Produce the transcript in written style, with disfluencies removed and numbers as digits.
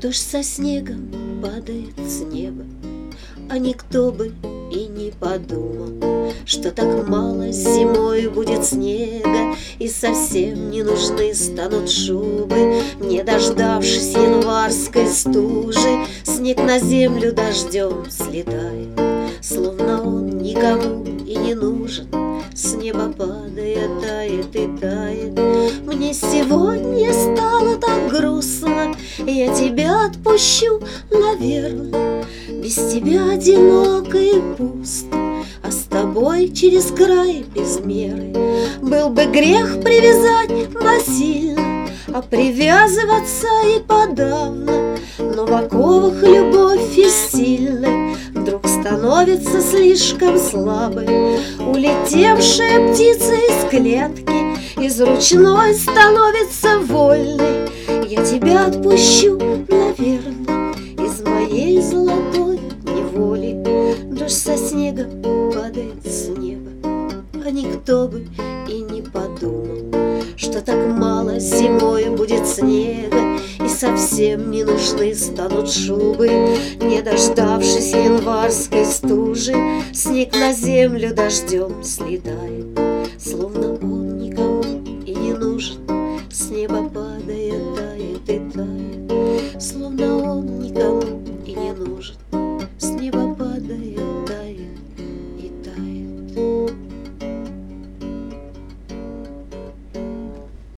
Дождь со снегом падает с неба, а никто бы и не подумал, что так мало зимой будет снега, и совсем не нужны станут шубы. Не дождавшись январской стужи, снег на землю дождем слетает, словно он никому и не нужен. С неба падая, тает и тает. Мне сегодня стало так грустно, я тебя отпущу, наверное. Без тебя одиноко и пусто, а с тобой через край без меры. Был бы грех привязать насильно, а привязываться и подавно. Но в оковах любовь и сильная вдруг становится слишком слабой. Улетевшая птица из клетки из ручной становится вольной. Я тебя отпущу, наверное, из моей золотой неволи. Дождь со снегом падает с неба, а никто бы и не подумал, что так мало зимой будет снега, и совсем не нужны станут шубы. Не дождавшись январской стужи, снег на землю дождем слетает, словно он никому и не нужен. С неба падая, тает и тает, словно он